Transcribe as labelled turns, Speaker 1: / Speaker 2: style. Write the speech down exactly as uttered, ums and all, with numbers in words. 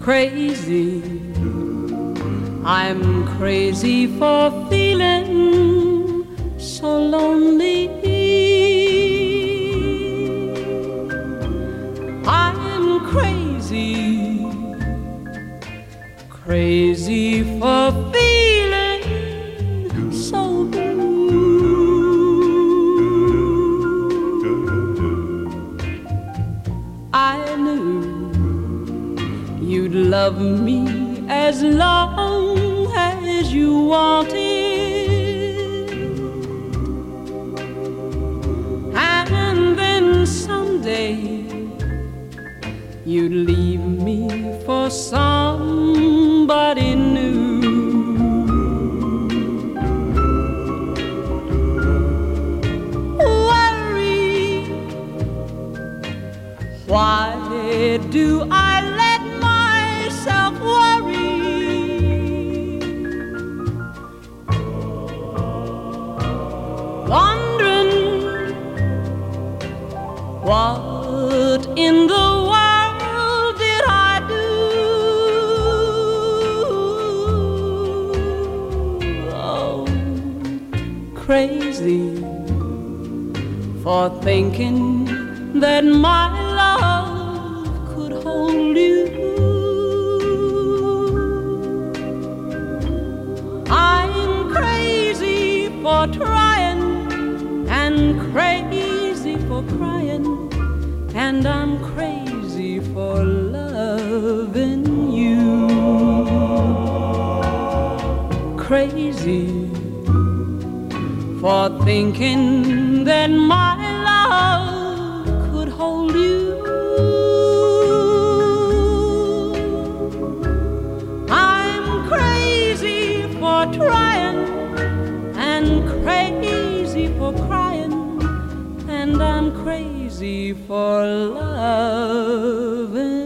Speaker 1: crazy. I'm crazy for feeling so lonely. I'm crazy, crazy for feeling so blue. I knew you'd love me as long as you wanted, and then someday you'd leave me for somebody new. Worry, why do I let myself worry? Wondering what in the world did I do? Oh, crazy for thinking that my love could hold you. I'm crazy for trying and crazy for crying, and I'm crazy for loving you. Crazy for thinking that my love could hold you. I'm crazy for trying and crazy for crying, and I'm crazy for loving